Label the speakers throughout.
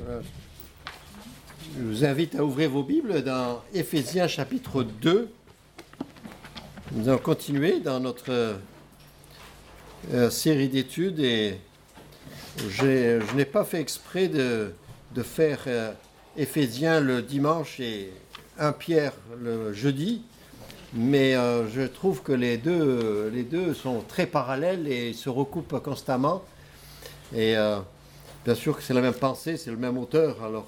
Speaker 1: Je vous invite à ouvrir vos Bibles dans Éphésiens chapitre 2. Nous allons continuer dans notre série d'études et je n'ai pas fait exprès de faire Éphésiens le dimanche et 1 Pierre le jeudi, mais je trouve que les deux sont très parallèles et se recoupent constamment. Et bien sûr que c'est la même pensée, c'est le même auteur, alors...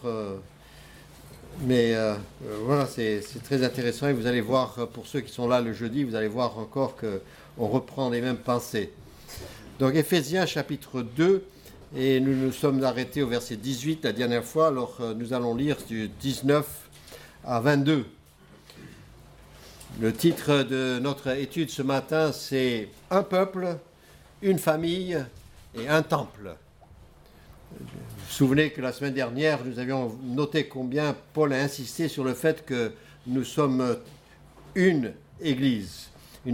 Speaker 1: voilà, c'est très intéressant et vous allez voir, pour ceux qui sont là le jeudi, vous allez voir encore qu'on reprend les mêmes pensées. Donc Éphésiens chapitre 2, et nous nous sommes arrêtés au verset 18 la dernière fois, alors nous allons lire du 19 à 22. Le titre de notre étude ce matin, c'est « Un peuple, une famille et un temple ». Vous vous souvenez que la semaine dernière, nous avions noté combien Paul a insisté sur le fait que nous sommes une église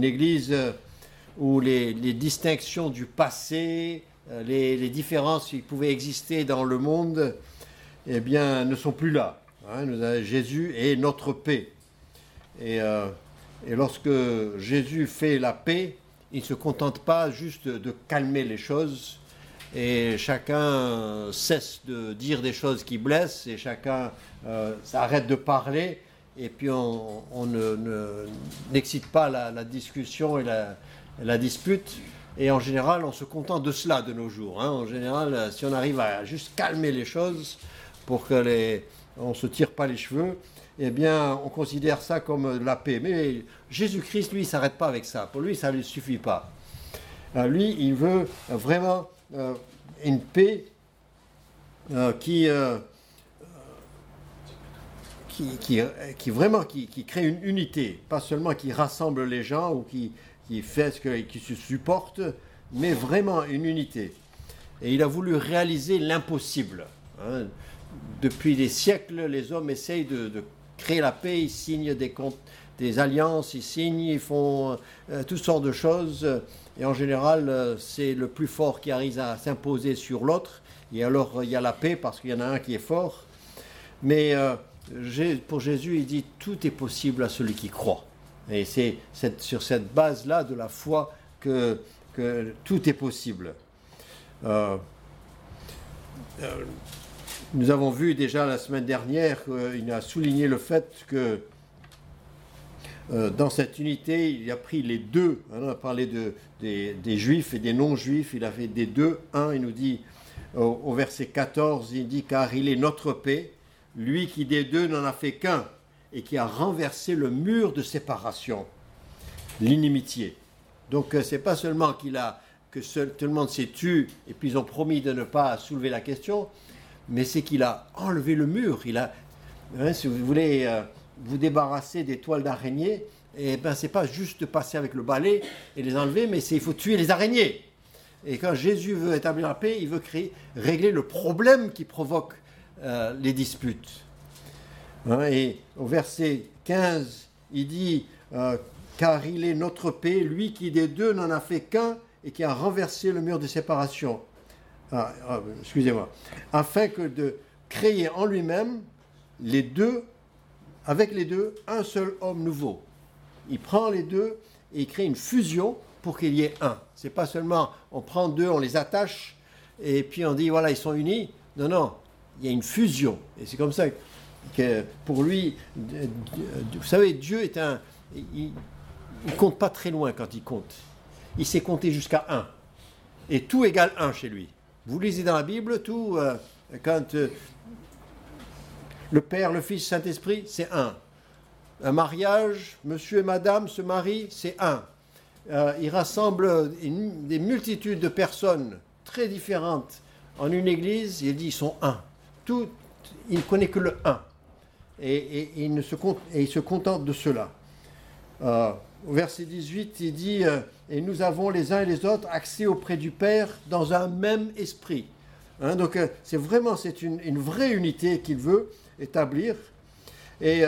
Speaker 1: où les distinctions du passé, les différences qui pouvaient exister dans le monde, eh bien, ne sont plus là. Jésus est notre paix. Et lorsque Jésus fait la paix, il ne se contente pas juste de calmer les choses, et chacun cesse de dire des choses qui blessent, et chacun s'arrête de parler, et puis on n'excite pas la discussion et la dispute. Et en général, on se contente de cela de nos jours. En général, si on arrive à juste calmer les choses pour que on ne se tire pas les cheveux, eh bien, on considère ça comme la paix. Mais Jésus-Christ, lui, il ne s'arrête pas avec ça. Pour lui, ça ne lui suffit pas. Lui, il veut vraiment... une paix qui crée une unité, pas seulement qui rassemble les gens ou qui fait qui se supporte, mais vraiment une unité. Et il a voulu réaliser l'impossible. Depuis des siècles, les hommes essayent de créer la paix, ils signent des alliances, ils font toutes sortes de choses. Et en général, c'est le plus fort qui arrive à s'imposer sur l'autre. Et alors, il y a la paix parce qu'il y en a un qui est fort. Mais pour Jésus, il dit « Tout est possible à celui qui croit ». Et c'est sur cette base-là de la foi que tout est possible. Nous avons vu déjà la semaine dernière qu'il a souligné le fait que dans cette unité, il a pris les deux. On a parlé des juifs et des non-juifs. Il a fait des deux. Il nous dit au verset 14, il dit « Car il est notre paix, lui qui des deux n'en a fait qu'un, et qui a renversé le mur de séparation, l'inimitié. » Donc, ce n'est pas seulement tout le monde s'est tu, et puis ils ont promis de ne pas soulever la question, mais c'est qu'il a enlevé le mur. Si vous voulez... vous débarrasser des toiles d'araignée, et ben c'est pas juste de passer avec le balai et les enlever, mais il faut tuer les araignées. Et quand Jésus veut établir la paix, il veut régler le problème qui provoque les disputes. Et au verset 15, il dit car il est notre paix, lui qui des deux n'en a fait qu'un et qui a renversé le mur de séparation. Excusez-moi. Afin que de créer en lui-même avec les deux, un seul homme nouveau. Il prend les deux et il crée une fusion pour qu'il y ait un. C'est pas seulement on prend deux, on les attache et puis on dit voilà, ils sont unis. Non, il y a une fusion. Et c'est comme ça que pour lui, vous savez, Dieu il compte pas très loin quand il compte. Il sait compter jusqu'à 1. Et tout égale 1 chez lui. Vous lisez dans la Bible, tout, quand... le Père, le Fils, le Saint-Esprit, c'est un. Un mariage, monsieur et madame se marient, c'est un. Il rassemble des multitudes de personnes très différentes en une église, il dit ils sont un. Il ne connaît que le un. Et il se contente de cela. Au verset 18, il dit « Et nous avons les uns et les autres accès auprès du Père dans un même esprit. » Donc c'est une vraie unité qu'il veut établir. Et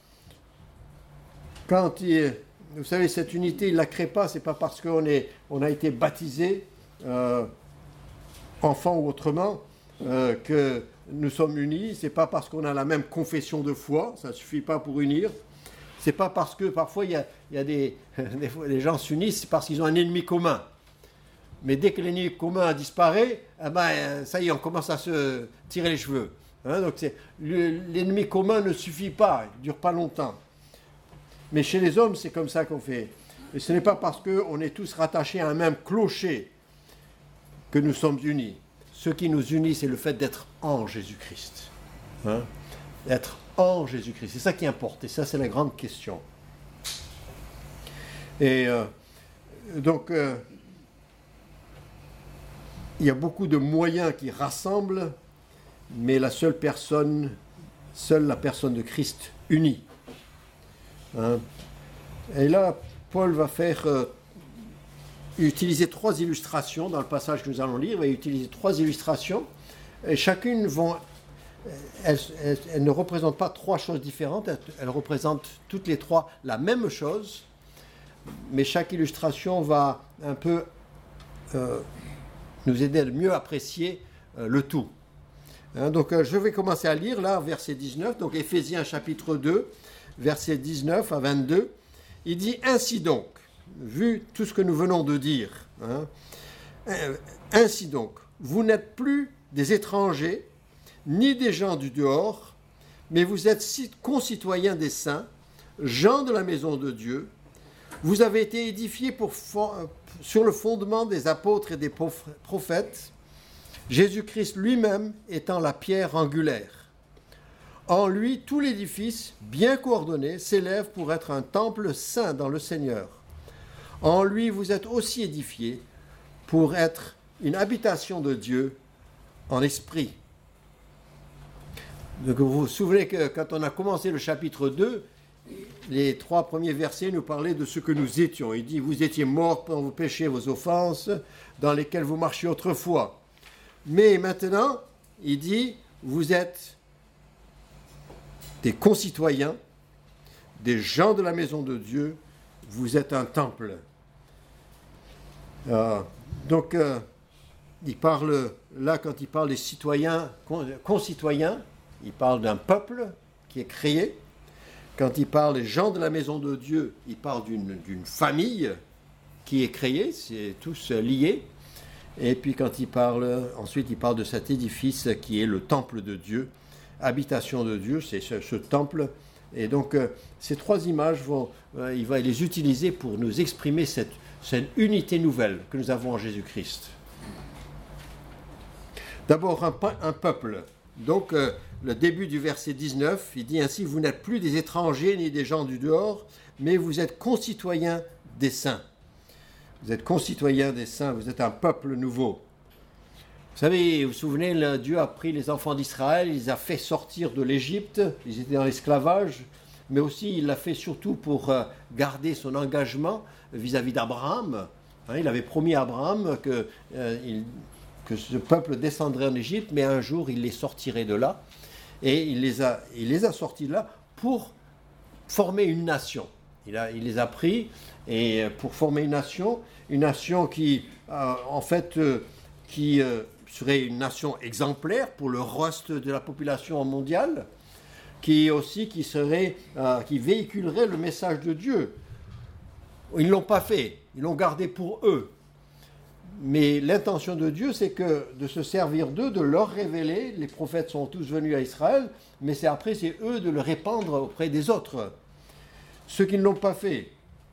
Speaker 1: vous savez, cette unité, il ne la crée pas, c'est pas parce qu'on a été baptisé, enfant ou autrement, nous sommes unis, c'est pas parce qu'on a la même confession de foi, ça ne suffit pas pour unir. C'est pas parce que parfois il y a des gens s'unissent, c'est parce qu'ils ont un ennemi commun. Mais dès que l'ennemi commun disparaît, ça y est, on commence à se tirer les cheveux. Donc l'ennemi commun ne suffit pas, il ne dure pas longtemps. Mais chez les hommes, c'est comme ça qu'on fait. Et ce n'est pas parce qu'on est tous rattachés à un même clocher que nous sommes unis. Ce qui nous unit, c'est le fait d'être en Jésus-Christ. Être en Jésus-Christ, c'est ça qui importe. Et ça, c'est la grande question. Et donc, il y a beaucoup de moyens qui rassemblent, mais seule la personne de Christ unit. Et là, Paul va utiliser 3 illustrations dans le passage que nous allons lire. Il va utiliser 3 illustrations, et chacune elle ne représente pas 3 choses différentes, elle représente toutes les 3 la même chose, mais chaque illustration va un peu nous aider à mieux apprécier le tout. Donc je vais commencer à lire là, verset 19, donc Éphésiens chapitre 2, verset 19 à 22. Il dit « Ainsi donc, vu tout ce que nous venons de dire, ainsi donc, vous n'êtes plus des étrangers, ni des gens du dehors, mais vous êtes concitoyens des saints, gens de la maison de Dieu. Vous avez été édifiés sur le fondement des apôtres et des prophètes, Jésus-Christ lui-même étant la pierre angulaire. En lui, tout l'édifice, bien coordonné, s'élève pour être un temple saint dans le Seigneur. En lui, vous êtes aussi édifiés pour être une habitation de Dieu en esprit. » Donc vous vous souvenez que quand on a commencé le chapitre 2, les 3 premiers versets nous parlaient de ce que nous étions. Il dit « Vous étiez morts pour vos péchés, vos offenses, dans lesquels vous marchiez autrefois. » Mais maintenant, il dit « Vous êtes des concitoyens, des gens de la maison de Dieu, vous êtes un temple. » Donc, il parle, là, quand il parle des citoyens, concitoyens, il parle d'un peuple qui est créé. Quand il parle des gens de la maison de Dieu, il parle d'une famille qui est créée, c'est tous liés. Et puis ensuite il parle de cet édifice qui est le temple de Dieu, habitation de Dieu, c'est ce temple. Et donc ces 3 images, il va les utiliser pour nous exprimer cette unité nouvelle que nous avons en Jésus-Christ. D'abord un peuple. Donc le début du verset 19, il dit ainsi « Vous n'êtes plus des étrangers ni des gens du dehors, mais vous êtes concitoyens des saints. » Vous êtes concitoyens des saints, vous êtes un peuple nouveau. Vous savez, vous vous souvenez, Dieu a pris les enfants d'Israël, il les a fait sortir de l'Égypte, ils étaient dans l'esclavage, mais aussi il l'a fait surtout pour garder son engagement vis-à-vis d'Abraham. Il avait promis à Abraham que ce peuple descendrait en Égypte, mais un jour il les sortirait de là. Et il les a sortis de là pour former une nation. Il les a pris et pour former une nation qui, serait une nation exemplaire pour le reste de la population mondiale, qui véhiculerait le message de Dieu. Ils ne l'ont pas fait, ils l'ont gardé pour eux. Mais l'intention de Dieu, c'est de se servir d'eux, de leur révéler. Les prophètes sont tous venus à Israël, mais c'est eux de le répandre auprès des autres. Ceux qui ne l'ont pas fait.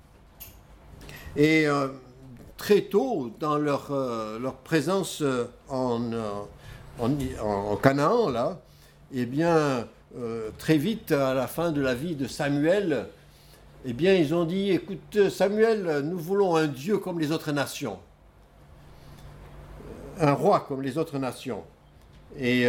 Speaker 1: Et très tôt, dans leur présence en Canaan, là, eh bien, très vite, à la fin de la vie de Samuel, eh bien, ils ont dit, écoute, Samuel, nous voulons un Dieu comme les autres nations. Un roi comme les autres nations. Et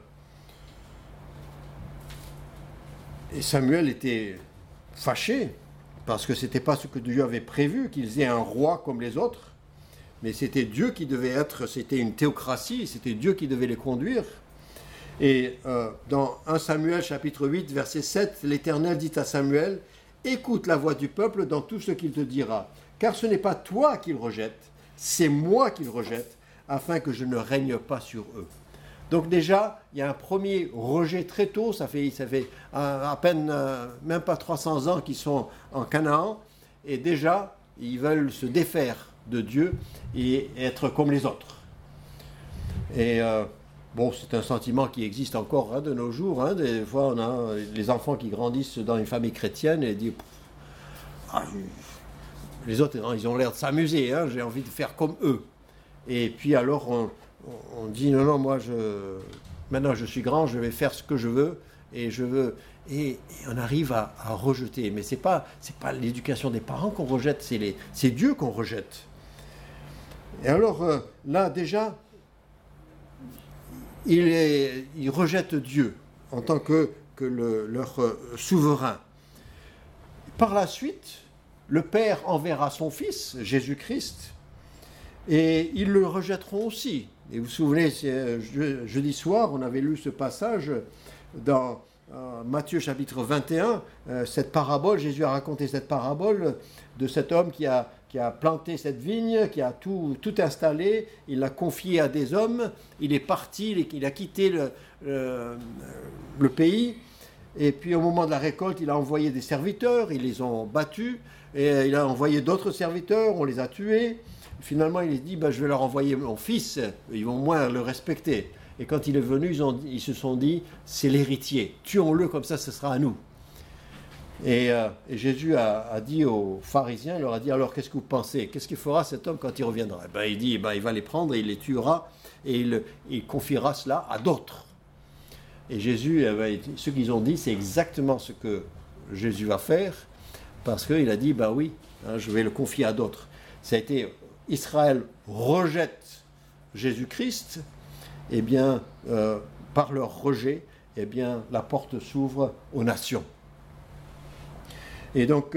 Speaker 1: Samuel était fâché, parce que ce n'était pas ce que Dieu avait prévu, qu'ils aient un roi comme les autres, mais c'était Dieu qui devait être, c'était une théocratie, c'était Dieu qui devait les conduire. Et dans 1 Samuel chapitre 8, verset 7, l'Éternel dit à Samuel, « Écoute la voix du peuple dans tout ce qu'il te dira, car ce n'est pas toi qu'il rejette, c'est moi qu'il rejette, afin que je ne règne pas sur eux. » Donc déjà, il y a un premier rejet très tôt, ça fait à peine, même pas 300 ans qu'ils sont en Canaan, et déjà, ils veulent se défaire de Dieu et être comme les autres. Et bon, c'est un sentiment qui existe encore de nos jours. Des fois, on a les enfants qui grandissent dans une famille chrétienne et disent les autres, ils ont l'air de s'amuser, j'ai envie de faire comme eux. Et puis alors, on dit non, moi, maintenant je suis grand, je vais faire ce que je veux, et on arrive à rejeter. Mais c'est pas l'éducation des parents qu'on rejette, c'est Dieu qu'on rejette. Et alors, là, déjà, ils rejettent Dieu en tant que leur souverain. Par la suite, le Père enverra son Fils, Jésus-Christ, et ils le rejetteront aussi. Et vous vous souvenez, jeudi soir, on avait lu ce passage dans Matthieu chapitre 21, cette parabole, Jésus a raconté cette parabole de cet homme qui a planté cette vigne, qui a tout installé, il l'a confié à des hommes, il est parti, il a quitté le pays, et puis au moment de la récolte, il a envoyé des serviteurs, ils les ont battus, et il a envoyé d'autres serviteurs, on les a tués. Finalement, il a dit, je vais leur envoyer mon fils, ils vont moins le respecter. Et quand il est venu, ils se sont dit, c'est l'héritier, tuons-le, comme ça, ce sera à nous. Et Jésus a dit aux pharisiens, il leur a dit, alors qu'est-ce que vous pensez? Qu'est-ce qu'il fera cet homme quand il reviendra? Il dit, il va les prendre et il les tuera, et il confiera cela à d'autres. Et Jésus, ce qu'ils ont dit, c'est exactement ce que Jésus va faire, parce qu'il a dit, oui, je vais le confier à d'autres. Ça a été, Israël rejette Jésus-Christ, et bien, par leur rejet, la porte s'ouvre aux nations. Et donc,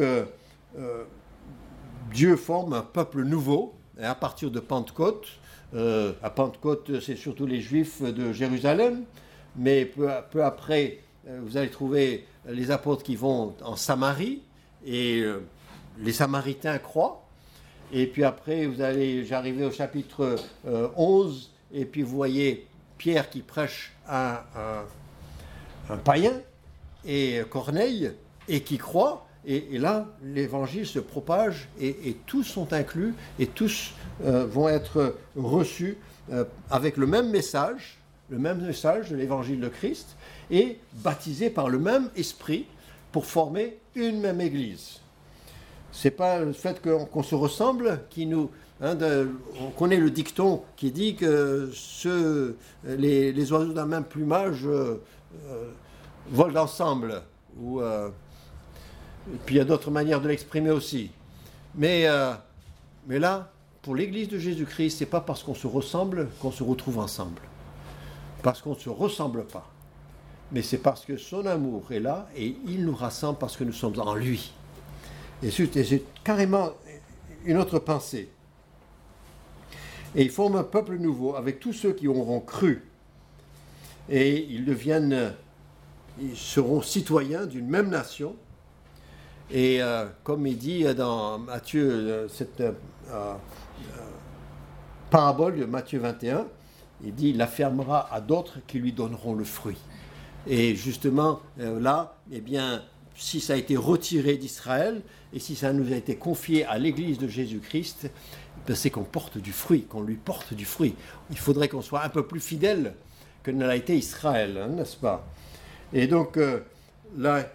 Speaker 1: Dieu forme un peuple nouveau, à partir de Pentecôte. À Pentecôte, c'est surtout les Juifs de Jérusalem, mais peu après, vous allez trouver les apôtres qui vont en Samarie, et les Samaritains croient. Et puis après, j'arrivais au chapitre 11, et puis vous voyez Pierre qui prêche un païen, et Corneille, et qui croit, et là, l'évangile se propage, et tous sont inclus, et tous vont être reçus avec le même message de l'évangile de Christ, et baptisés par le même esprit pour former une même église. C'est pas le fait qu'on se ressemble qui nous... on connaît le dicton qui dit que les oiseaux d'un même plumage volent ensemble. Et puis il y a d'autres manières de l'exprimer aussi. Mais là, pour l'Église de Jésus-Christ, c'est pas parce qu'on se ressemble qu'on se retrouve ensemble. Parce qu'on ne se ressemble pas. Mais c'est parce que son amour est là et il nous rassemble parce que nous sommes en lui. Et c'est carrément une autre pensée. Et ils forment un peuple nouveau avec tous ceux qui auront cru. Et ils seront citoyens d'une même nation. Et comme il dit dans Matthieu, cette parabole de Matthieu 21, il dit, il l'affermera à d'autres qui lui donneront le fruit. Et justement, là, si ça a été retiré d'Israël, et si ça nous a été confié à l'Église de Jésus-Christ, c'est qu'on porte du fruit, qu'on lui porte du fruit. Il faudrait qu'on soit un peu plus fidèle que ne l'a été Israël, n'est-ce pas? Et donc, là,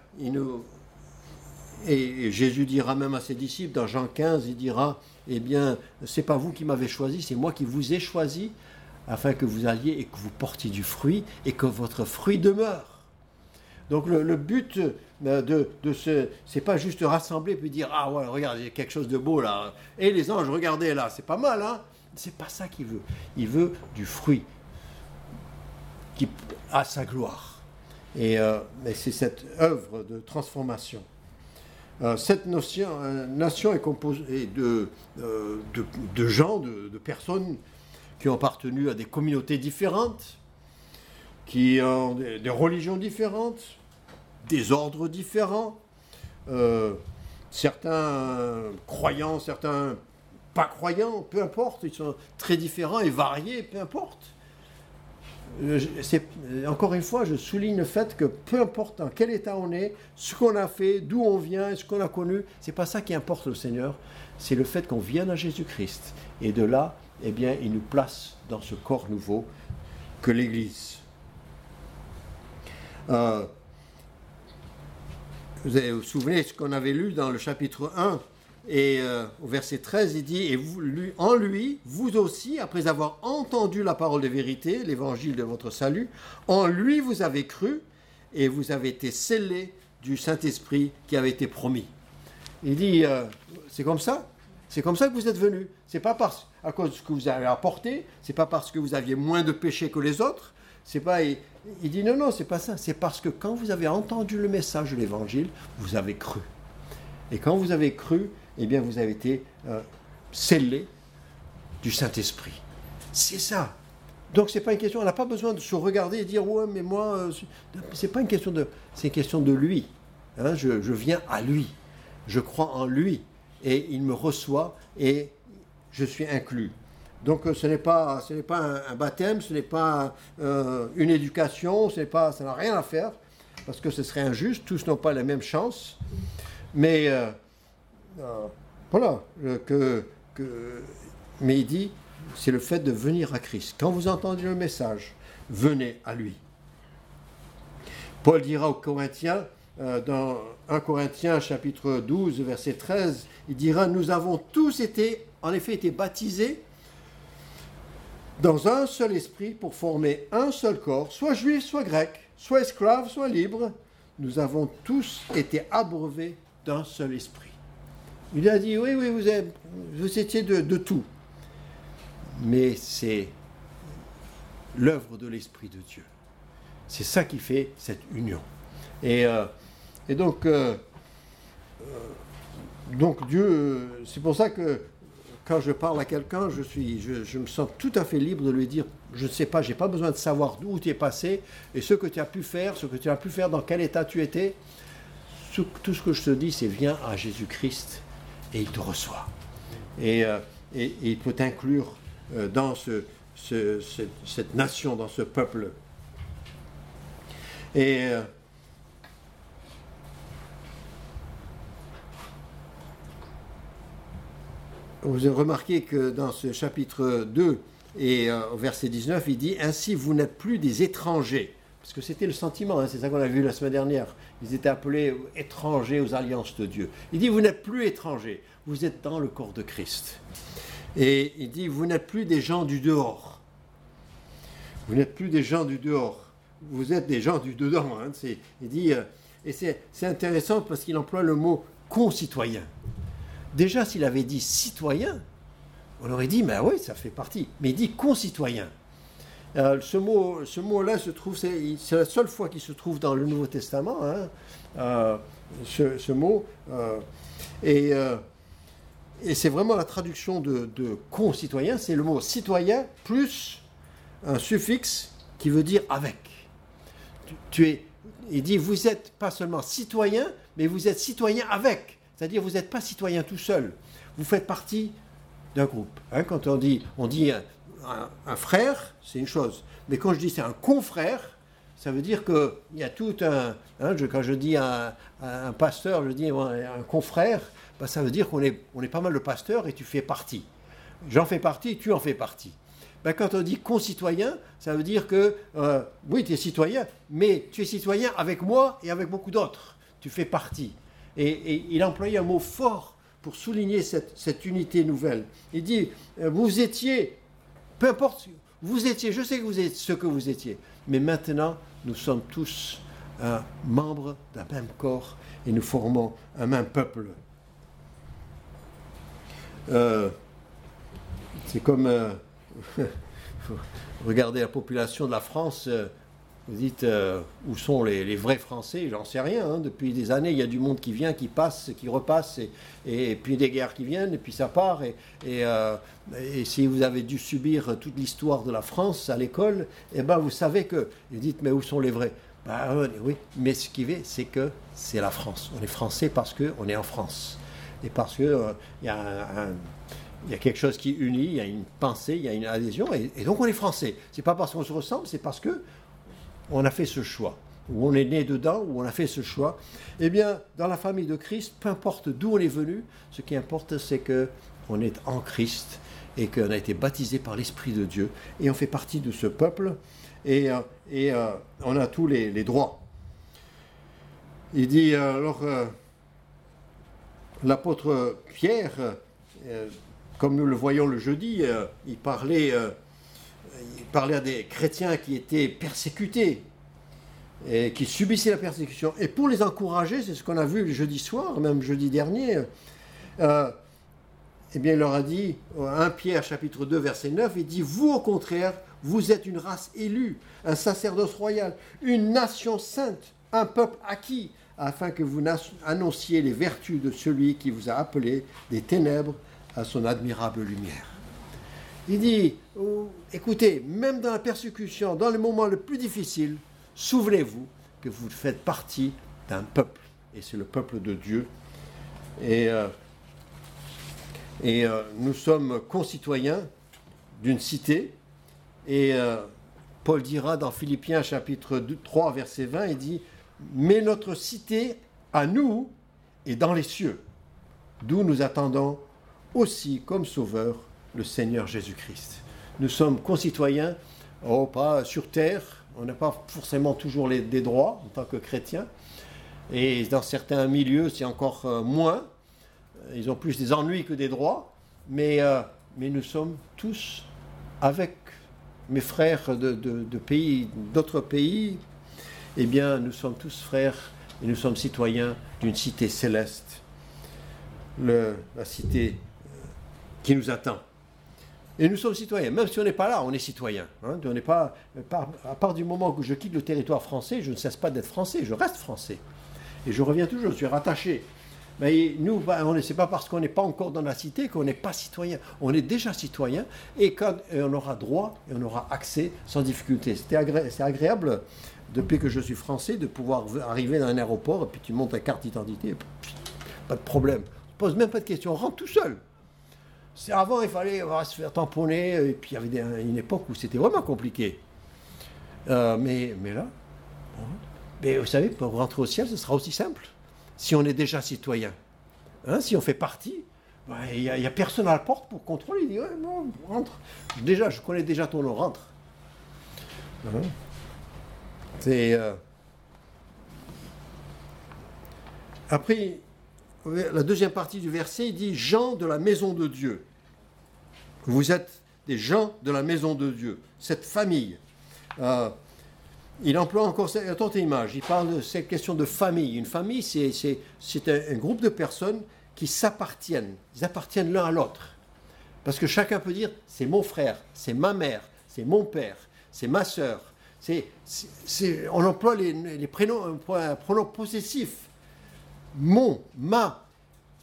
Speaker 1: et Jésus dira même à ses disciples, dans Jean 15, il dira, c'est pas vous qui m'avez choisi, c'est moi qui vous ai choisi, afin que vous alliez et que vous portiez du fruit, et que votre fruit demeure. Donc le but c'est pas juste rassembler puis dire, ah ouais, regarde, il y a quelque chose de beau là, et les anges, regardez là, c'est pas mal, c'est pas ça qu'il veut. Il veut du fruit qui a sa gloire. Et c'est cette œuvre de transformation. Cette nation est composée de gens, de personnes qui ont appartenu à des communautés différentes, qui ont des religions différentes, des ordres différents, certains croyants, certains pas croyants, peu importe, ils sont très différents et variés, peu importe. encore une fois, je souligne le fait que peu importe dans quel état on est, ce qu'on a fait, d'où on vient, ce qu'on a connu, c'est pas ça qui importe au Seigneur, c'est le fait qu'on vienne à Jésus-Christ. Et de là, eh bien, il nous place dans ce corps nouveau que l'Église. Vous vous souvenez ce qu'on avait lu dans le chapitre 1, et au verset 13, il dit « Et en lui, vous aussi, après avoir entendu la parole de vérité, l'évangile de votre salut, en lui vous avez cru, et vous avez été scellés du Saint-Esprit qui avait été promis. » Il dit c'est comme ça que vous êtes venus. C'est pas à cause de ce que vous avez apporté, c'est pas parce que vous aviez moins de péché que les autres, c'est pas... Il dit non, c'est pas ça, c'est parce que quand vous avez entendu le message de l'évangile, vous avez cru. Et quand vous avez cru, eh bien vous avez été scellés du Saint-Esprit. C'est ça. Donc c'est pas une question, on n'a pas besoin de se regarder et dire ouais mais moi, c'est pas une question de, c'est une question de lui. Hein, je viens à lui, je crois en lui et il me reçoit et je suis inclus. Donc ce n'est pas un baptême, ce n'est pas une éducation, ça n'a rien à faire, parce que ce serait injuste, tous n'ont pas la même chance. Mais voilà, mais il dit, c'est le fait de venir à Christ. Quand vous entendez le message, venez à lui. Paul dira aux Corinthiens, dans 1 Corinthiens chapitre 12, verset 13, il dira, nous avons tous été baptisés dans un seul esprit pour former un seul corps, soit juif, soit grec, soit esclave, soit libre. Nous avons tous été abreuvés d'un seul esprit. Il a dit, oui, vous étiez de tout. Mais c'est l'œuvre de l'Esprit de Dieu. C'est ça qui fait cette union. Et donc Dieu, c'est pour ça que quand je parle à quelqu'un, je me sens tout à fait libre de lui dire, je ne sais pas, je n'ai pas besoin de savoir d'où tu es passé, et ce que tu as pu faire, dans quel état tu étais. Tout ce que je te dis, c'est viens à Jésus-Christ et il te reçoit. Et il peut t'inclure dans cette nation, dans ce peuple. Et vous avez remarqué que dans ce chapitre 2 et au verset 19, il dit « Ainsi vous n'êtes plus des étrangers ». Parce que c'était le sentiment, hein, c'est ça qu'on a vu la semaine dernière. Ils étaient appelés étrangers aux alliances de Dieu. Il dit « Vous n'êtes plus étrangers, vous êtes dans le corps de Christ ». Et il dit « Vous n'êtes plus des gens du dehors ». Vous n'êtes plus des gens du dehors. Vous êtes des gens du dedans. Hein. Il dit, et c'est intéressant parce qu'il emploie le mot concitoyen. Déjà, s'il avait dit citoyen, on aurait dit, mais oui, ça fait partie. Mais il dit concitoyen. Ce mot-là se trouve, c'est la seule fois qu'il se trouve dans le Nouveau Testament, hein, ce mot. Et c'est vraiment la traduction de concitoyen, c'est le mot citoyen plus un suffixe qui veut dire avec. Il dit, vous n'êtes pas seulement citoyen, mais vous êtes citoyen avec. C'est-à-dire, vous n'êtes pas citoyen tout seul. Vous faites partie d'un groupe. Hein, quand on dit un frère, c'est une chose. Mais quand je dis c'est un confrère, ça veut dire qu'il y a tout un... Hein, quand je dis un pasteur, je dis un confrère, ben, ça veut dire qu'on est pas mal de pasteurs et tu fais partie. J'en fais partie, tu en fais partie. Ben, quand on dit concitoyen, ça veut dire que, oui, tu es citoyen, mais tu es citoyen avec moi et avec beaucoup d'autres. Tu fais partie. Et il a employé un mot fort pour souligner cette unité nouvelle. Il dit, vous étiez, peu importe, vous étiez, je sais que vous êtes ce que vous étiez, mais maintenant, nous sommes tous membres d'un même corps et nous formons un même peuple. C'est comme... regardez la population de la France, vous dites où sont les vrais Français, j'en sais rien. Hein. Depuis des années, il y a du monde qui vient, qui passe, qui repasse, et puis des guerres qui viennent, et puis ça part. Et si vous avez dû subir toute l'histoire de la France à l'école, eh ben vous savez que, vous dites, mais où sont les vrais? Ben, oui, mais ce qui est, c'est que c'est la France. On est français parce qu'on est en France. Et parce qu'il y a il y a quelque chose qui unit, il y a une pensée, il y a une adhésion, et donc on est français. C'est pas parce qu'on se ressemble, c'est parce que on a fait ce choix, ou on est né dedans, ou on a fait ce choix. Eh bien, dans la famille de Christ, peu importe d'où on est venu, ce qui importe, c'est qu'on est en Christ, et qu'on a été baptisé par l'Esprit de Dieu, et on fait partie de ce peuple, et on a tous les droits. Il dit, l'apôtre Pierre, comme nous le voyons le jeudi, il parlait à des chrétiens qui étaient persécutés, et qui subissaient la persécution. Et pour les encourager, c'est ce qu'on a vu le jeudi soir, même jeudi dernier, eh bien, il leur a dit, 1 Pierre chapitre 2, verset 9, il dit, vous au contraire, vous êtes une race élue, un sacerdoce royal, une nation sainte, un peuple acquis, afin que vous annonciez les vertus de celui qui vous a appelé des ténèbres à son admirable lumière. Il dit, écoutez, même dans la persécution, dans les moments les plus difficiles, souvenez-vous que vous faites partie d'un peuple, et c'est le peuple de Dieu. Et nous sommes concitoyens d'une cité, et Paul dira dans Philippiens chapitre 3, verset 20, il dit, mais notre cité à nous est dans les cieux, d'où nous attendons aussi comme sauveur le Seigneur Jésus-Christ. Nous sommes concitoyens, pas sur terre, on n'a pas forcément toujours des droits en tant que chrétiens, et dans certains milieux c'est encore moins, ils ont plus des ennuis que des droits, mais nous sommes tous avec mes frères de pays, d'autres pays, eh bien nous sommes tous frères et nous sommes citoyens d'une cité céleste, la cité qui nous attend. Et nous sommes citoyens, même si on n'est pas là, on est citoyen. Hein, on n'est pas, à part du moment où je quitte le territoire français, je ne cesse pas d'être français, je reste français. Et je reviens toujours, je suis rattaché. Mais nous, c'est pas parce qu'on n'est pas encore dans la cité qu'on n'est pas citoyen. On est déjà citoyen et on aura droit et on aura accès sans difficulté. C'est agréable, depuis que je suis français, de pouvoir arriver dans un aéroport et puis tu montes ta carte d'identité, pas de problème. On ne pose même pas de questions, on rentre tout seul. Avant, il fallait se faire tamponner, et puis il y avait une époque où c'était vraiment compliqué. Mais là, mais vous savez, pour rentrer au ciel, ce sera aussi simple, si on est déjà citoyen. Hein, si on fait partie, il n'y a personne à la porte pour contrôler. Il dit, ouais, non, rentre. Déjà, je connais déjà ton nom, rentre. Hein, Après, la deuxième partie du verset, il dit « gens de la maison de Dieu ». Vous êtes des gens de la maison de Dieu, cette famille. Il emploie encore cette autre image, il parle de cette question de famille. Une famille, c'est un groupe de personnes qui s'appartiennent, ils appartiennent l'un à l'autre. Parce que chacun peut dire « c'est mon frère, c'est ma mère, c'est mon père, c'est ma sœur ». On emploie les pronoms possessifs. Mon, ma. Pourquoi ?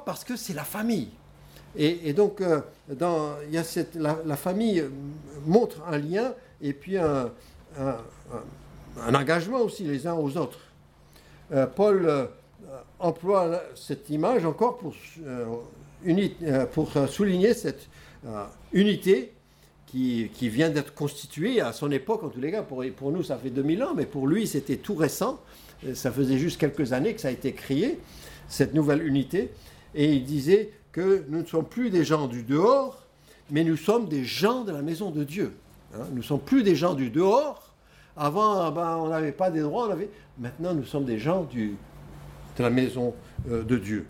Speaker 1: Parce que c'est la famille. Et donc, la famille montre un lien et puis un engagement aussi les uns aux autres. Paul emploie cette image encore pour souligner cette unité qui vient d'être constituée à son époque, en tous les cas. Pour nous, ça fait 2000 ans, mais pour lui, c'était tout récent. Ça faisait juste quelques années que ça a été créé, cette nouvelle unité. Et il disait que nous ne sommes plus des gens du dehors, mais nous sommes des gens de la maison de Dieu. Hein, nous ne sommes plus des gens du dehors. Avant, on n'avait pas des droits. Maintenant, nous sommes des gens de la maison de Dieu.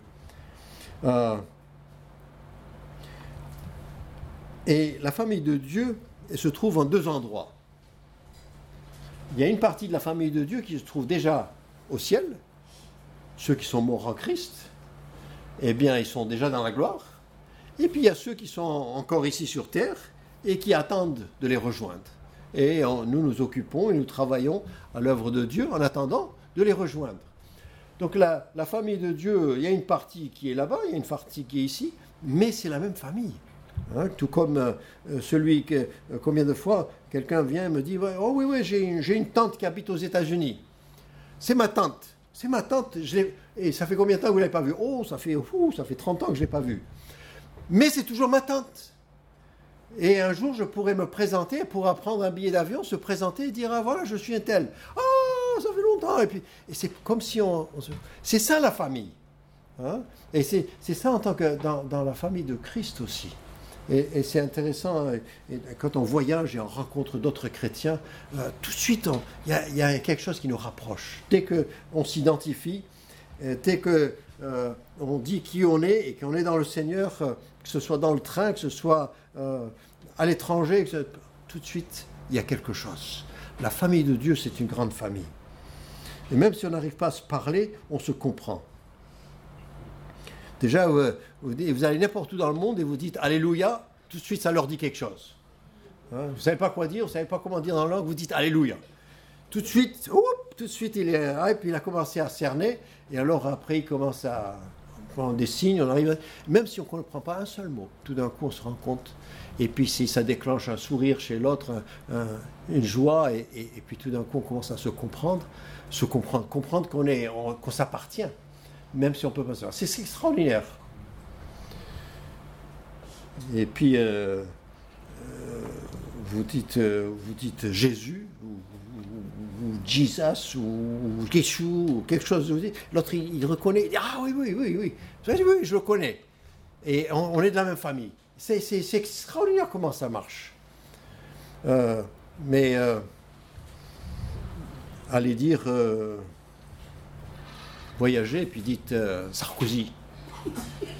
Speaker 1: Et la famille de Dieu se trouve en deux endroits. Il y a une partie de la famille de Dieu qui se trouve déjà au ciel. Ceux qui sont morts en Christ, eh bien, ils sont déjà dans la gloire. Et puis, il y a ceux qui sont encore ici sur terre et qui attendent de les rejoindre. Et nous nous occupons et nous travaillons à l'œuvre de Dieu en attendant de les rejoindre. Donc, la famille de Dieu, il y a une partie qui est là-bas, il y a une partie qui est ici, mais c'est la même famille. Hein, tout comme combien de fois quelqu'un vient et me dit « Oh oui, j'ai une tante qui habite aux États-Unis. C'est ma tante. C'est ma tante. Et ça fait combien de temps que vous ne l'avez pas vue ? Oh, ça fait 30 ans que je ne l'ai pas vue. » Mais c'est toujours ma tante. Et un jour, je pourrais me présenter, pour prendre un billet d'avion, se présenter et dire, ah voilà, je suis un tel. Oh, ça fait longtemps. Et c'est comme si c'est ça la famille. Hein? Et c'est ça en tant que dans la famille de Christ aussi. Et c'est intéressant, et quand on voyage et on rencontre d'autres chrétiens, tout de suite, il y a quelque chose qui nous rapproche. Dès qu'on s'identifie, dès qu'on dit qui on est et qu'on est dans le Seigneur, que ce soit dans le train, que ce soit à l'étranger, tout de suite, il y a quelque chose. La famille de Dieu, c'est une grande famille. Et même si on n'arrive pas à se parler, on se comprend. Déjà, vous allez n'importe où dans le monde et vous dites « Alléluia », tout de suite, ça leur dit quelque chose. Hein, vous ne savez pas quoi dire, vous ne savez pas comment dire dans la langue, vous dites « Alléluia ». Tout de suite, et puis il a commencé à cerner, et alors après, il commence à prendre des signes, même si on ne comprend pas un seul mot, tout d'un coup, on se rend compte. Et puis, si ça déclenche un sourire chez l'autre, une joie, et puis tout d'un coup, on commence à se comprendre qu'on s'appartient. Même si on ne peut pas savoir. C'est extraordinaire. Et puis, vous dites Jésus, ou Jesus, ou Yeshua, ou quelque chose. L'autre, il reconnaît. Il dit, ah oui. Oui, je le connais. Et on est de la même famille. C'est extraordinaire comment ça marche. Mais allez dire... voyagez, puis dites Sarkozy. Vous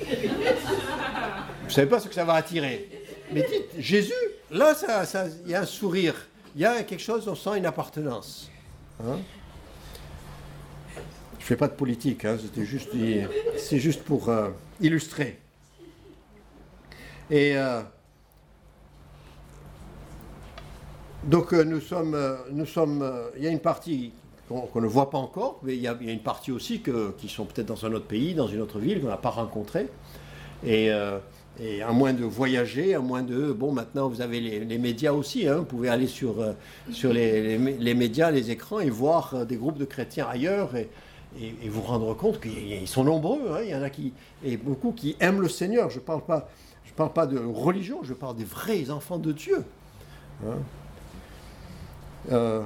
Speaker 1: ne savez pas ce que ça va attirer. Mais dites Jésus, là, il y a un sourire. Il y a quelque chose, on sent une appartenance. Hein? Je ne fais pas de politique, hein, c'est juste pour illustrer. Et donc nous sommes, il y a une partie qu'on ne voit pas encore, mais il y a une partie aussi qui sont peut-être dans un autre pays, dans une autre ville, qu'on n'a pas rencontrée. Et à moins de voyager, à moins de... Bon, maintenant, vous avez les médias aussi. Hein, vous pouvez aller sur les médias, les écrans, et voir des groupes de chrétiens ailleurs, et vous rendre compte qu'ils sont nombreux. Hein, il y en a et beaucoup qui aiment le Seigneur. Je ne parle pas de religion, je parle des vrais enfants de Dieu. Hein.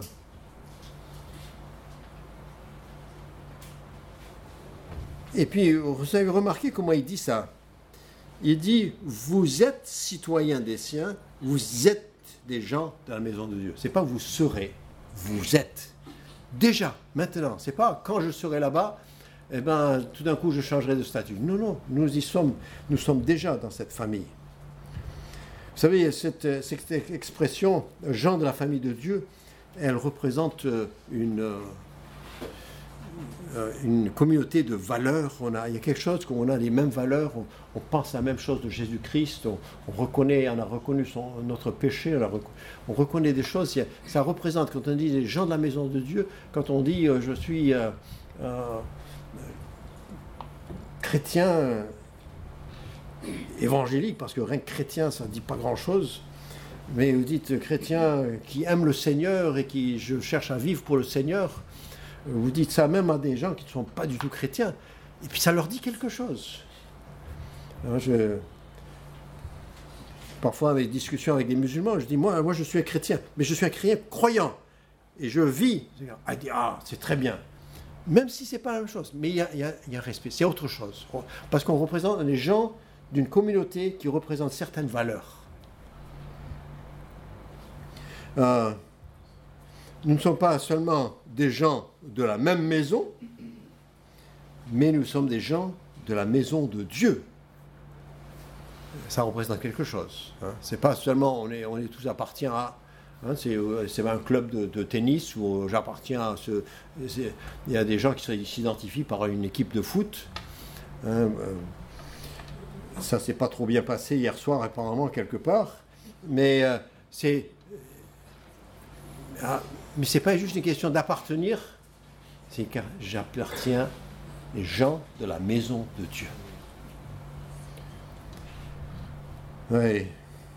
Speaker 1: Et puis, vous avez remarqué comment il dit ça. Il dit, vous êtes citoyens des siens, vous êtes des gens de la maison de Dieu. Ce n'est pas vous serez, vous êtes. Déjà, maintenant. Ce n'est pas quand je serai là-bas, tout d'un coup je changerai de statut. Non, nous sommes déjà dans cette famille. Vous savez, cette expression, gens de la famille de Dieu, elle représente une communauté de valeurs. Il y a quelque chose, qu'on a les mêmes valeurs, on pense la même chose de Jésus-Christ, on a reconnu notre péché, on reconnaît des choses. Ça représente, quand on dit les gens de la maison de Dieu, quand on dit je suis chrétien évangélique, parce que rien que chrétien, ça ne dit pas grand-chose, mais vous dites chrétien qui aime le Seigneur et qui je cherche à vivre pour le Seigneur. Vous dites ça même à des gens qui ne sont pas du tout chrétiens. Et puis ça leur dit quelque chose. Alors parfois, avec des discussions avec des musulmans, je dis, moi je suis un chrétien, mais je suis un chrétien croyant. Et je vis. Elle dit, c'est très bien. Même si ce n'est pas la même chose. Mais il y a un respect. C'est autre chose. Parce qu'on représente les gens d'une communauté qui représente certaines valeurs. Nous ne sommes pas seulement des gens de la même maison, mais nous sommes des gens de la maison de Dieu. Ça représente quelque chose. Hein. C'est pas seulement on est tous appartient à. Hein, c'est un club de tennis où j'appartiens à il y a des gens qui s'identifient par une équipe de foot. Hein, ça s'est pas trop bien passé hier soir apparemment quelque part, mais c'est pas juste une question d'appartenir, c'est que j'appartiens aux gens de la maison de Dieu. Oui.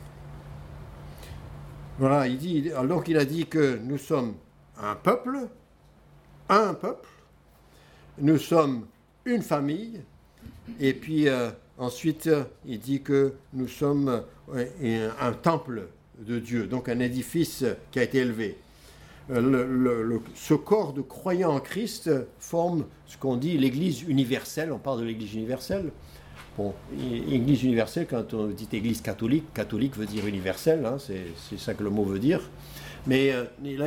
Speaker 1: Voilà, donc il a dit que nous sommes un peuple, nous sommes une famille, et puis ensuite, il dit que nous sommes un temple de Dieu, donc un édifice qui a été élevé. Ce corps de croyants en Christ forme ce qu'on dit l'Église universelle. On parle de l'Église universelle. Bon, Église universelle, quand on dit Église catholique, catholique veut dire universelle, hein, c'est ça que le mot veut dire. Mais là,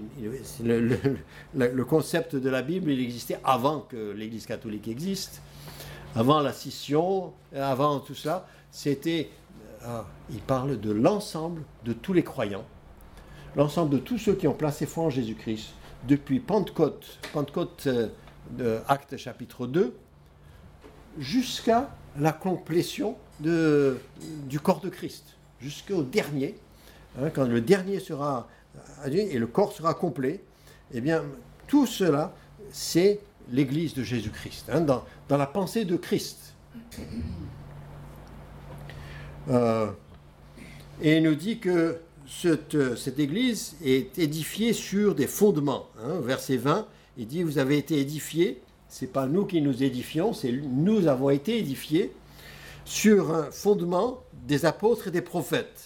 Speaker 1: le concept de la Bible, il existait avant que l'Église catholique existe, avant la scission, avant tout cela. Il parle de l'ensemble de tous les croyants, l'ensemble de tous ceux qui ont placé foi en Jésus-Christ, depuis Pentecôte de Actes chapitre 2, jusqu'à la complétion du corps de Christ, jusqu'au dernier, hein, quand le dernier sera et le corps sera complet, eh bien, tout cela, c'est l'Église de Jésus-Christ, hein, dans la pensée de Christ. Et il nous dit que cette Église est édifiée sur des fondements. Hein, verset 20, il dit, vous avez été édifiés, ce n'est pas nous qui nous édifions, c'est nous avons été édifiés sur un fondement des apôtres et des prophètes.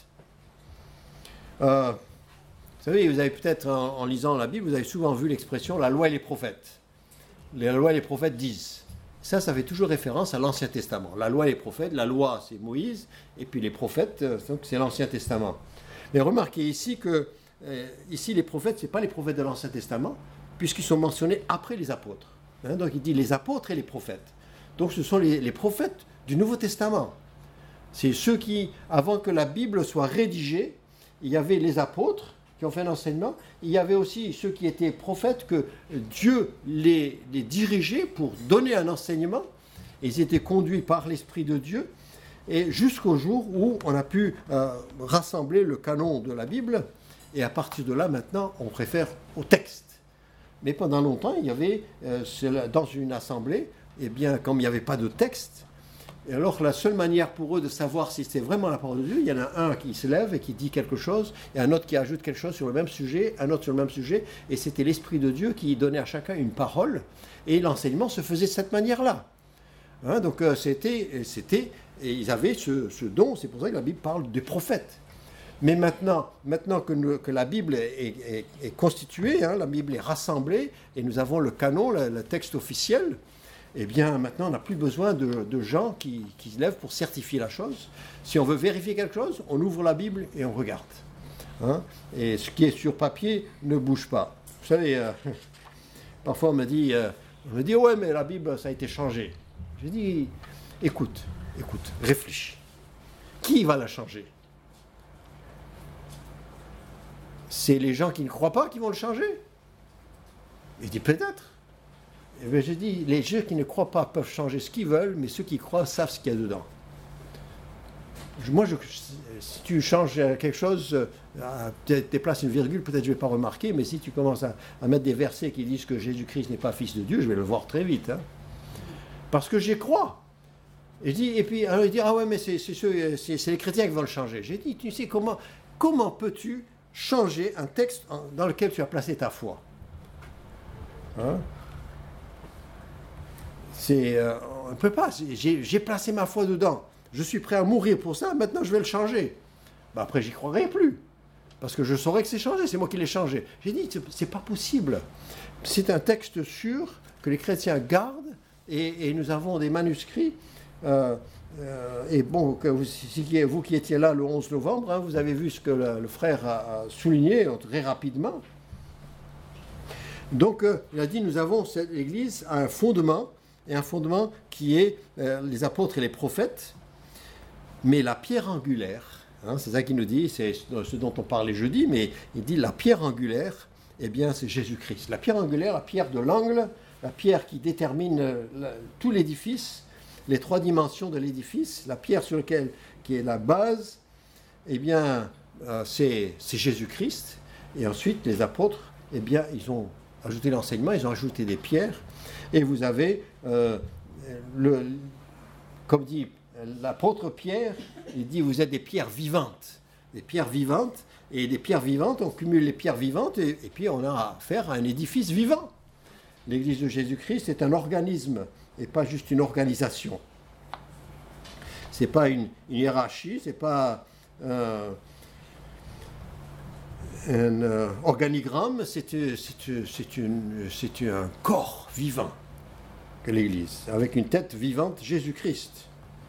Speaker 1: Vous savez, vous avez peut-être, en lisant la Bible, vous avez souvent vu l'expression « la loi et les prophètes ». La loi et les prophètes disent. Ça fait toujours référence à l'Ancien Testament. La loi et les prophètes, la loi c'est Moïse, et puis les prophètes, donc c'est l'Ancien Testament. Mais remarquez ici que ici les prophètes, ce n'est pas les prophètes de l'Ancien Testament, puisqu'ils sont mentionnés après les apôtres. Hein, donc il dit les apôtres et les prophètes. Donc ce sont les prophètes du Nouveau Testament. C'est ceux qui, avant que la Bible soit rédigée, il y avait les apôtres qui ont fait un enseignement. Il y avait aussi ceux qui étaient prophètes, que Dieu les dirigeait pour donner un enseignement. Et ils étaient conduits par l'Esprit de Dieu. Et jusqu'au jour où on a pu rassembler le canon de la Bible. Et à partir de là, maintenant, on préfère au texte. Mais pendant longtemps, il y avait, dans une assemblée, eh bien, comme il n'y avait pas de texte, et alors la seule manière pour eux de savoir si c'était vraiment la parole de Dieu, il y en a un qui se lève et qui dit quelque chose, et un autre qui ajoute quelque chose sur le même sujet, un autre sur le même sujet, et c'était l'Esprit de Dieu qui donnait à chacun une parole, et l'enseignement se faisait de cette manière-là. Hein, donc et ils avaient ce don, c'est pour ça que la Bible parle des prophètes. Mais maintenant que la Bible est constituée, hein, la Bible est rassemblée, et nous avons le canon, le texte officiel, eh bien, maintenant, on n'a plus besoin de gens qui se lèvent pour certifier la chose. Si on veut vérifier quelque chose, on ouvre la Bible et on regarde. Hein, et ce qui est sur papier ne bouge pas. Vous savez, parfois on me dit, ouais, mais la Bible, ça a été changé. Je dis, écoute, réfléchis. Qui va la changer? C'est les gens qui ne croient pas qui vont le changer? Il dit, peut-être. Eh bien, j'ai dit, les gens qui ne croient pas peuvent changer ce qu'ils veulent, mais ceux qui croient savent ce qu'il y a dedans. Si tu changes quelque chose, déplaces une virgule, peut-être je ne vais pas remarquer, mais si tu commences à mettre des versets qui disent que Jésus-Christ n'est pas fils de Dieu, je vais le voir très vite. Hein, parce que j'y crois. Et puis, alors il dit, ah ouais, mais c'est les chrétiens qui vont le changer. J'ai dit, tu sais, comment peux-tu changer un texte dans lequel tu as placé ta foi? Hein? On ne peut pas. J'ai placé ma foi dedans. Je suis prêt à mourir pour ça. Maintenant, je vais le changer. Ben après, j'y croirai plus. Parce que je saurais que c'est changé. C'est moi qui l'ai changé. J'ai dit, c'est pas possible. C'est un texte sûr que les chrétiens gardent. Et nous avons des manuscrits. Et bon, vous qui étiez là le 11 novembre, hein, vous avez vu ce que le frère a souligné très rapidement. Donc, il a dit, nous avons cette Église à un fondement. Et un fondement qui est les apôtres et les prophètes, mais la pierre angulaire, hein, c'est ça qu'il nous dit, c'est ce dont on parlait jeudi, mais il dit la pierre angulaire, eh bien c'est Jésus-Christ. La pierre angulaire, la pierre de l'angle, la pierre qui détermine tout l'édifice, les trois dimensions de l'édifice, la pierre sur laquelle qui est la base, eh bien c'est Jésus-Christ. Et ensuite les apôtres, eh bien ils ont ajouté l'enseignement, ils ont ajouté des pierres. Et vous avez, comme dit l'apôtre Pierre, il dit vous êtes des pierres vivantes. Des pierres vivantes, et des pierres vivantes, on cumule les pierres vivantes, et puis on a affaire à un édifice vivant. L'Église de Jésus-Christ est un organisme, et pas juste une organisation. c'est pas une hiérarchie, c'est pas un organigramme, c'est un corps vivant que l'Église, avec une tête vivante, Jésus-Christ.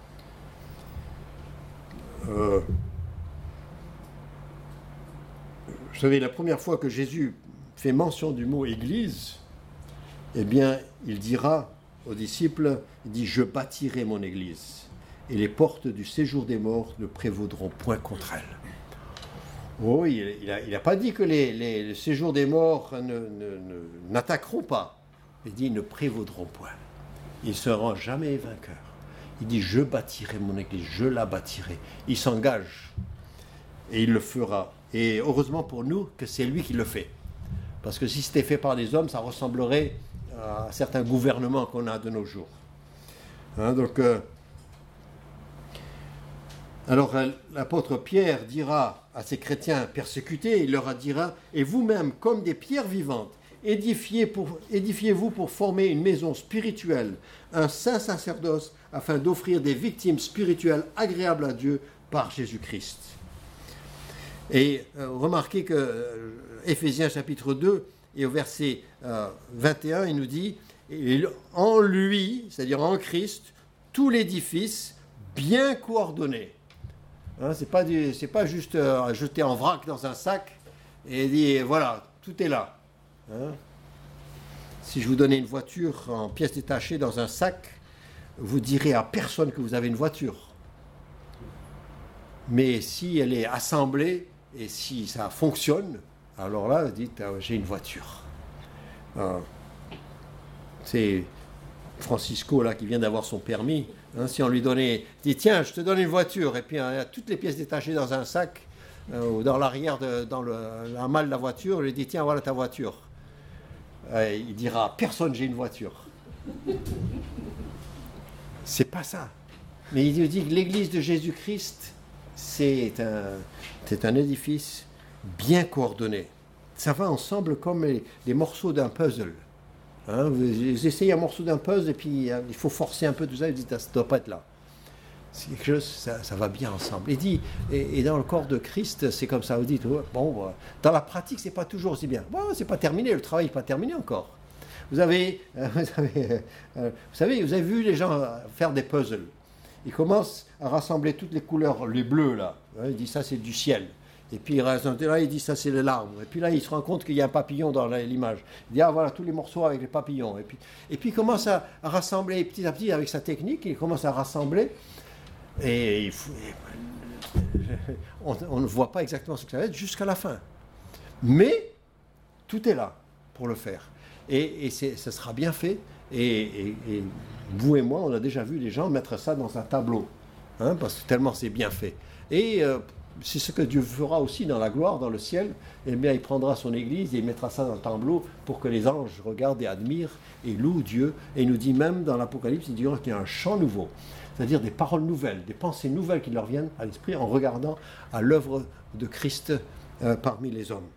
Speaker 1: Vous savez, la première fois que Jésus fait mention du mot Église, eh bien, il dira aux disciples, il dit « Je bâtirai mon Église, et les portes du séjour des morts ne prévaudront point contre elle. » Oh, il n'a pas dit que les séjours des morts n'attaqueront pas. Il dit « ne prévaudront point ». Il ne sera jamais vainqueur. Il dit « Je bâtirai mon Église, je la bâtirai ». Il s'engage et il le fera. Et heureusement pour nous que c'est lui qui le fait. Parce que si c'était fait par des hommes, ça ressemblerait à certains gouvernements qu'on a de nos jours. Hein, donc, alors l'apôtre Pierre dira à ces chrétiens persécutés, il leur dira « Et vous-même, comme des pierres vivantes, édifiez-vous pour former une maison spirituelle, un saint sacerdoce, afin d'offrir des victimes spirituelles agréables à Dieu par Jésus-Christ. » Et remarquez que Éphésiens chapitre 2 et au verset 21, il nous dit « En lui, c'est-à-dire en Christ, tout l'édifice bien coordonné. » Hein, c'est pas juste jeté en vrac dans un sac et dit voilà, tout est là. Hein? Si je vous donnais une voiture en pièces détachées dans un sac, vous direz à personne que vous avez une voiture. Mais si elle est assemblée et si ça fonctionne, alors là, vous dites j'ai une voiture. C'est Francisco là qui vient d'avoir son permis. Hein, si on lui donnait, dit tiens, je te donne une voiture, et puis il y a toutes les pièces détachées dans un sac, ou dans l'arrière, dans la malle de la voiture, on lui dit tiens, voilà ta voiture. Il dira personne, j'ai une voiture. C'est pas ça. Mais il dit que l'Église de Jésus-Christ, c'est un édifice bien coordonné. Ça va ensemble comme les morceaux d'un puzzle. Hein, vous essayez un morceau d'un puzzle et puis il faut forcer un peu tout ça, et vous dites, ça ne doit pas être là. C'est quelque chose, ça va bien ensemble. Il dit, et dans le corps de Christ, c'est comme ça, vous dites, bon, dans la pratique, c'est pas toujours aussi bien. Bon, c'est pas terminé, le travail n'est pas terminé encore. Vous avez vu les gens faire des puzzles. Ils commencent à rassembler toutes les couleurs, les bleus là. Ils disent, ça c'est du ciel. Et puis là, il dit ça c'est les larmes. Et puis là, il se rend compte qu'il y a un papillon dans l'image. Il dit, ah voilà, tous les morceaux avec les papillons. Et puis il commence à rassembler petit à petit avec sa technique, il commence à rassembler. Et on ne voit pas exactement ce que ça va être jusqu'à la fin. Mais tout est là pour le faire. Et ça sera bien fait. Et vous et moi, on a déjà vu les gens mettre ça dans un tableau. Hein, parce que tellement c'est bien fait. Et c'est ce que Dieu fera aussi dans la gloire, dans le ciel. Eh bien, il prendra son église et il mettra ça dans un tableau pour que les anges regardent et admirent et louent Dieu. Et il nous dit même dans l'Apocalypse, il dira qu'il y a un chant nouveau. C'est-à-dire des paroles nouvelles, des pensées nouvelles qui leur viennent à l'esprit en regardant à l'œuvre de Christ parmi les hommes.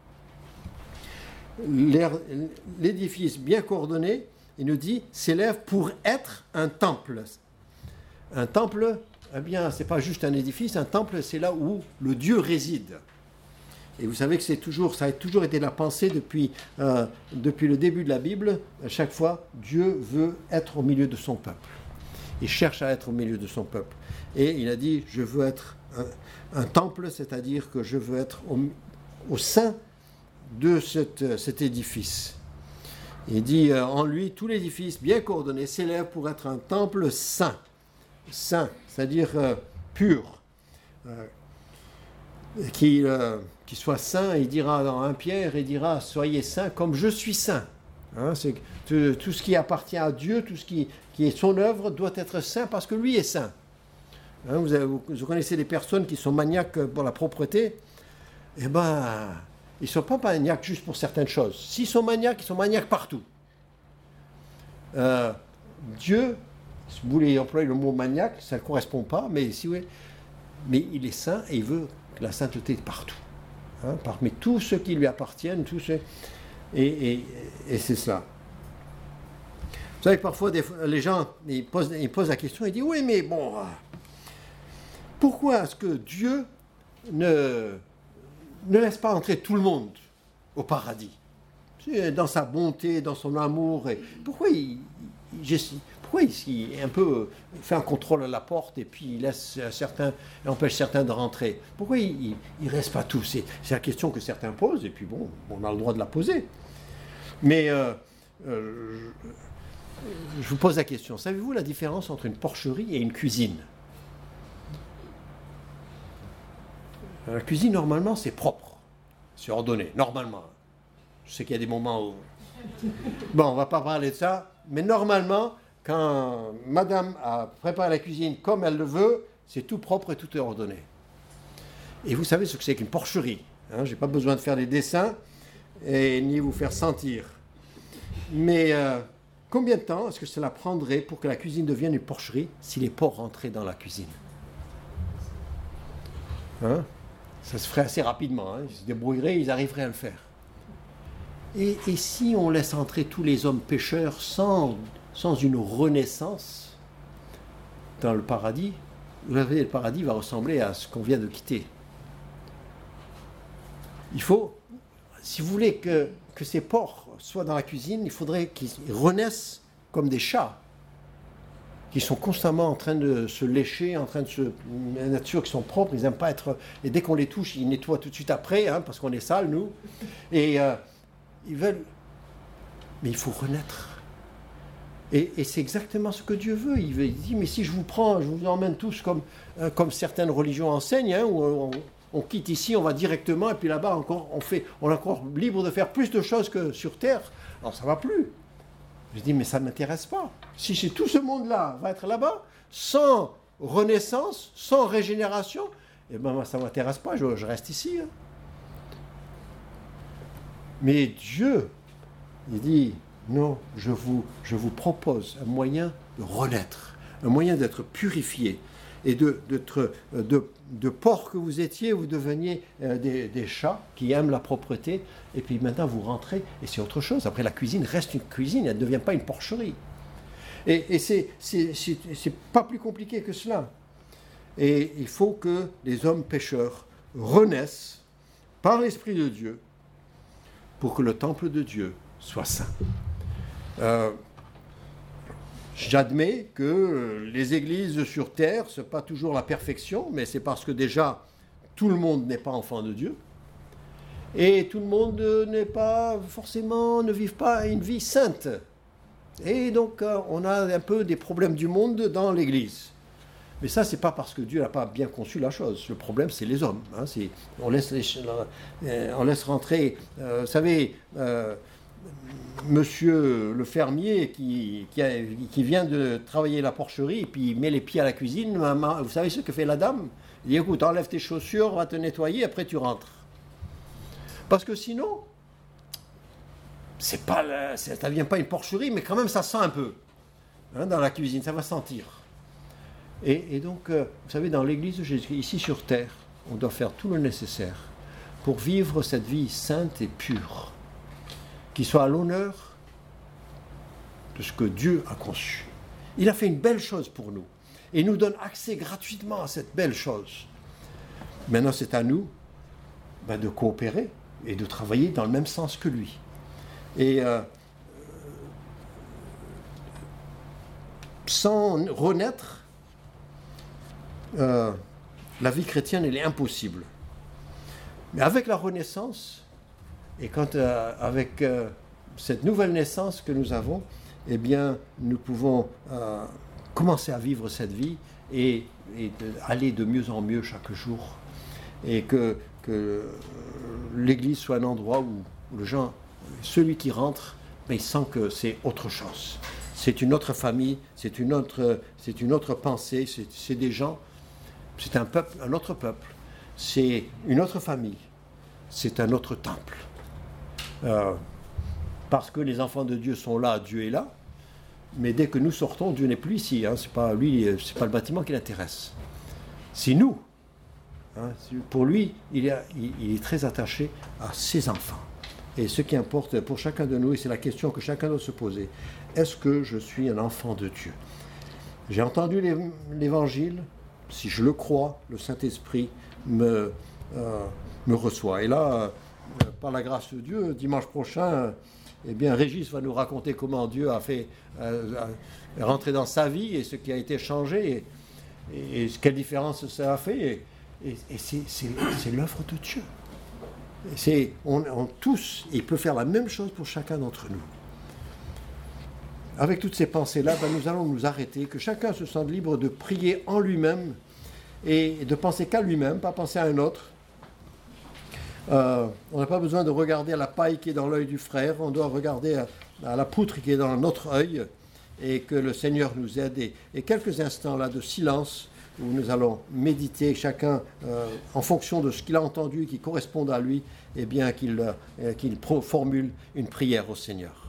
Speaker 1: L'édifice bien coordonné, il nous dit, s'élève pour être un temple. Un temple, eh bien, ce n'est pas juste un édifice, un temple, c'est là où le Dieu réside. Et vous savez que ça a toujours été la pensée depuis le début de la Bible. À chaque fois, Dieu veut être au milieu de son peuple. Il cherche à être au milieu de son peuple. Et il a dit, je veux être un temple, c'est-à-dire que je veux être au sein de cet édifice. Il dit, en lui, tout l'édifice bien coordonné s'élève pour être un temple saint. Saint, c'est-à-dire pur. Qui soit saint, il dira dans 1 Pierre, il dira, soyez saints comme je suis saint. Hein, c'est tout ce qui appartient à Dieu, tout ce qui est son œuvre, doit être saint parce que lui est saint. Hein, vous connaissez des personnes qui sont maniaques pour la propreté. Eh bien, ils ne sont pas maniaques juste pour certaines choses. S'ils sont maniaques, ils sont maniaques partout. Dieu, si vous voulez employer le mot maniaque, ça ne correspond pas, mais il est saint et il veut la sainteté partout. Hein, parmi tous ceux qui lui appartiennent, tous ceux... Et c'est ça. Vous savez que parfois, les gens ils posent la question, ils disent, oui, mais bon, Pourquoi est-ce que Dieu ne laisse pas entrer tout le monde au paradis? Dans sa bonté, dans son amour. Pourquoi il un peu fait un contrôle à la porte et puis il empêche certains de rentrer? Pourquoi il ne reste pas tous? C'est la question que certains posent, et puis bon, on a le droit de la poser. Mais je vous pose la question, savez-vous la différence entre une porcherie et une cuisine? La cuisine, normalement, c'est propre, c'est ordonné, normalement. Je sais qu'il y a des moments où... Bon, on ne va pas parler de ça, mais normalement, quand madame a préparé la cuisine comme elle le veut, c'est tout propre et tout est ordonné. Et vous savez ce que c'est qu'une porcherie, hein? Je n'ai pas besoin de faire des dessins et ni vous faire sentir. Mais combien de temps est-ce que cela prendrait pour que la cuisine devienne une porcherie si les porcs rentraient dans la cuisine? Hein? Ça se ferait assez rapidement, hein? Ils se débrouilleraient, ils arriveraient à le faire. Et si on laisse entrer tous les hommes pécheurs sans une renaissance dans le paradis, vous savez, le paradis va ressembler à ce qu'on vient de quitter. Il faut, si vous voulez que ces porcs soient dans la cuisine, il faudrait qu'ils renaissent comme des chats, qui sont constamment en train de se lécher, en train de être sûrs qu'ils sont propres, ils n'aiment pas être... Et dès qu'on les touche, ils nettoient tout de suite après, hein, parce qu'on est sale, nous. Et ils veulent... Mais il faut renaître. Et c'est exactement ce que Dieu veut. Il dit, mais si je vous prends, je vous emmène tous comme certaines religions enseignent, hein, où on quitte ici, on va directement, et puis là-bas, on est encore libre de faire plus de choses que sur Terre. Alors ça ne va plus. Je dis, mais ça ne m'intéresse pas. Si tout ce monde-là va être là-bas, sans renaissance, sans régénération, eh ben, ça ne m'intéresse pas, je reste ici. Hein. Mais Dieu, il dit, non, je vous propose un moyen de renaître, un moyen d'être purifié, et de porcs que vous étiez, vous deveniez des chats qui aiment la propreté, et puis maintenant vous rentrez, et c'est autre chose. Après, la cuisine reste une cuisine, elle ne devient pas une porcherie. Et c'est pas plus compliqué que cela. Et il faut que les hommes pécheurs renaissent par l'Esprit de Dieu pour que le temple de Dieu soit saint. J'admets que les églises sur terre, ce n'est pas toujours la perfection, mais c'est parce que déjà, tout le monde n'est pas enfant de Dieu. Et tout le monde ne vit pas une vie sainte. Et donc, on a un peu des problèmes du monde dans l'église. Mais ça, ce n'est pas parce que Dieu n'a pas bien conçu la chose. Le problème, c'est les hommes. Hein. On laisse rentrer, vous savez... Monsieur le fermier qui vient de travailler la porcherie, et puis il met les pieds à la cuisine, vous savez ce que fait la dame? Il dit, écoute, enlève tes chaussures, on va te nettoyer, après tu rentres. Parce que sinon, ça ne devient pas une porcherie, mais quand même ça sent un peu. Hein, dans la cuisine, ça va sentir. Et donc, vous savez, dans l'église de Jésus, ici sur terre, on doit faire tout le nécessaire pour vivre cette vie sainte et pure, qui soit à l'honneur de ce que Dieu a conçu. Il a fait une belle chose pour nous. Et il nous donne accès gratuitement à cette belle chose. Maintenant, c'est à nous de coopérer et de travailler dans le même sens que lui. Et sans renaître, la vie chrétienne, elle est impossible. Mais avec la renaissance, et avec cette nouvelle naissance que nous avons, eh bien, nous pouvons commencer à vivre cette vie et aller de mieux en mieux chaque jour. Et que l'Église soit un endroit où celui qui rentre, il sent que c'est autre chose. C'est une autre famille, c'est une autre pensée, c'est des gens, c'est un autre peuple, c'est une autre famille, c'est un autre temple. Parce que les enfants de Dieu sont là, Dieu est là, mais dès que nous sortons, Dieu n'est plus ici. Hein, c'est pas le bâtiment qui l'intéresse. C'est nous. Hein, pour lui, il est très attaché à ses enfants. Et ce qui importe pour chacun de nous, et c'est la question que chacun doit se poser, est-ce que je suis un enfant de Dieu? J'ai entendu l'évangile, si je le crois, le Saint-Esprit me reçoit. Et là, par la grâce de Dieu, dimanche prochain, eh bien, Régis va nous raconter comment Dieu a fait rentrer dans sa vie et ce qui a été changé et quelle différence ça a fait. Et c'est l'œuvre de Dieu. Tous, il peut faire la même chose pour chacun d'entre nous. Avec toutes ces pensées-là, nous allons nous arrêter, que chacun se sente libre de prier en lui-même et de penser qu'à lui-même, pas penser à un autre. On n'a pas besoin de regarder à la paille qui est dans l'œil du frère, on doit regarder à la poutre qui est dans notre œil, et que le Seigneur nous aide. Et quelques instants là de silence où nous allons méditer chacun en fonction de ce qu'il a entendu, qui corresponde à lui, et bien qu'il formule une prière au Seigneur.